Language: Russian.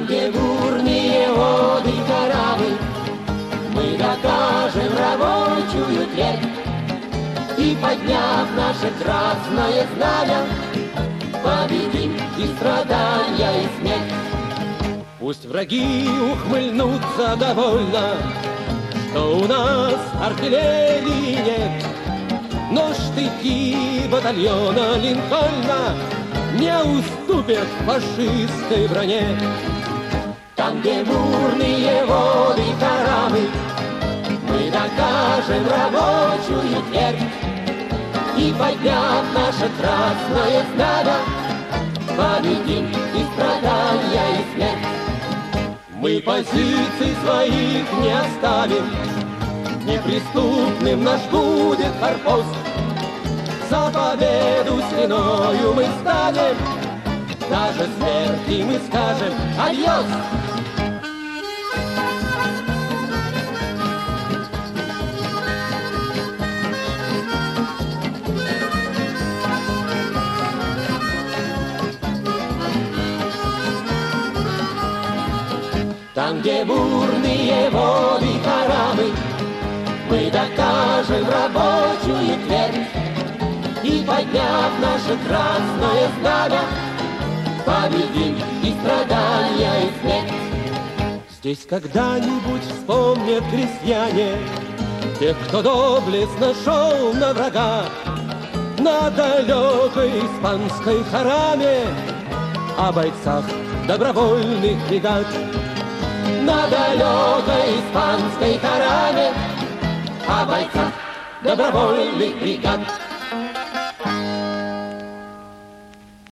Там, где бурные воды корабли, мы докажем рабочую твердь. И, подняв наше красное знамя, победим и страдания, и смерть. Пусть враги ухмыльнутся довольно, что у нас артиллерии нет, но штыки батальона Линкольна не уступят фашистской броне. Там, где бурные воды корабль, мы докажем рабочую твердь. И, подняв наше красное знамя, победим и страдания, и смерть. Мы позиций своих не оставим, неприступным наш будет форпост. За победу стеною мы станем, даже смерти мы скажем адьос. Там, где бурные воды корабль, мы докажем рабочую твердь. И, подняв наше красное знамя, победим и страдания, и смерть. Здесь когда-нибудь вспомнят крестьяне тех, кто доблестно шел на врага на далекой испанской Хараме, о бойцах добровольных бригад. На далекой испанской Хараме, о бойцах добровольных бригад.